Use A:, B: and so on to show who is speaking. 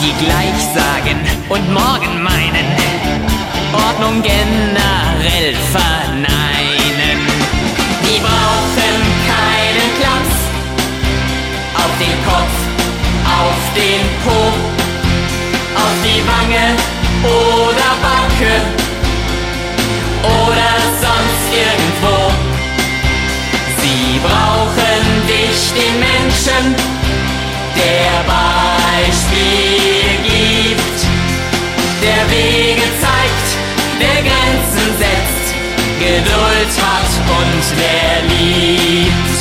A: die gleich sagen und morgen meinen, Ordnung generell verneinen. Die brauchen keinen Klaps auf den Kopf, auf den Po, auf die Wange oder Backe oder sonst irgendwo. Sie brauchen dich, den Menschen, der Beispiel gibt, der Wege zeigt, der Grenzen setzt, Geduld hat und wer liebt.